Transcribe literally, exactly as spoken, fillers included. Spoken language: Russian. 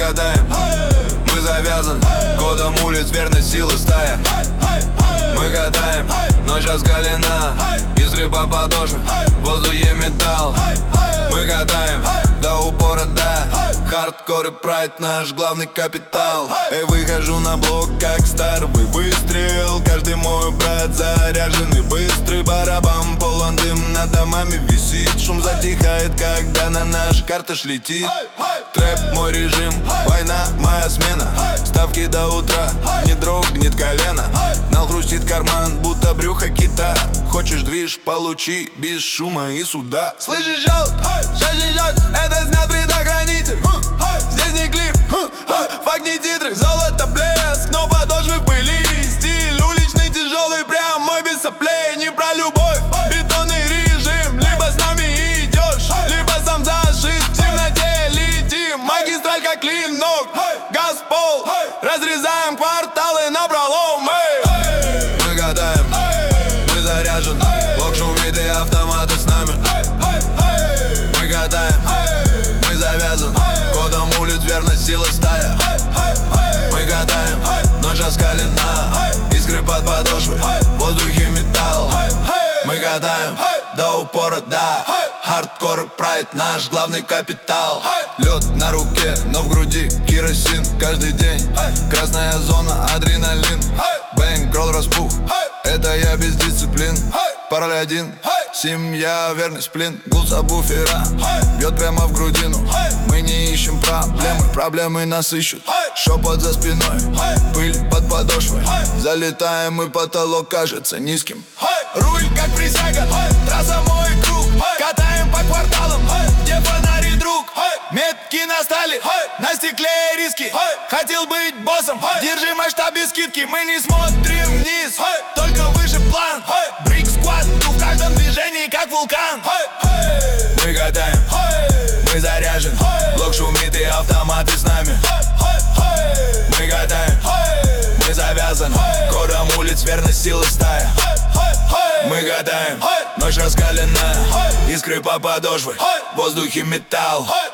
гадаем, мы завязаны кодом улиц, верность, сила, стая. Мы гадаем, ночь раскалена, искры по подошве, в воздухе металл. Мы гадаем до упора, да, хардкор и прайд наш главный капитал. Эй, выхожу на блок, как старый выстрел. Каждый мой брат заряженный, быстрый барабан, полон дым, над домами висит. Шум затихает, когда на наш карташ летит. Трэп мой режим, война моя смена. Ставки до утра, не дрогнет колено. Нал хрустит карман, будто брюхо кита. Хочешь движ, получи без шума и суда. Слышишь, желт, шестьдесят, это снят предохранитель. Здесь не клип, факт не титры. Золото, блеск, но подошвы в пыли. Стиль уличный, тяжелый, прям мой без соплей. Не про любовь, бетонный режим. Либо с нами идешь, либо сам зашит. В темноте летим, магистраль как клинок. Газ в пол, разрезаем кварталы напролом. Мы гадаем, мы заряжены, блок шумит и автоматы с нами. Мы гадаем, мы завязаны кодом улиц, верность, сила, стая. Мы гадаем, ночь раскалена, искры под подошвой, в воздухе металл. Мы гадаем до упора, да, хардкор и прайд наш главный капитал. Лед на руке, но в груди керосин каждый день. Красная зона, адреналин, бэнг, кролл распух. Это я без дисциплин, пароль один, семья, верность, плин. Гул сабвуфера бьет прямо в грудину. Мы не ищем проблемы, проблемы нас ищут. Шепот за спиной, пыль под подошвой. Залетаем и потолок кажется низким. Руль как присяга, трасса мой круг. Катаем по кварталам, где фонари, друг. Метки на стали, на стекле риски. Хотел быть боссом, держи масштаб без скидки. Мы не смотрим вниз, только выше план. Брик сквад, в каждом движении как вулкан. Мы гадаем, мы заряжены, блок шумит и автоматы с нами. Мы гадаем, мы завязаны кодом улиц, верность, сила, стая. Мы гадаем, ночь раскаленная, искры по подошве, в воздухе металл.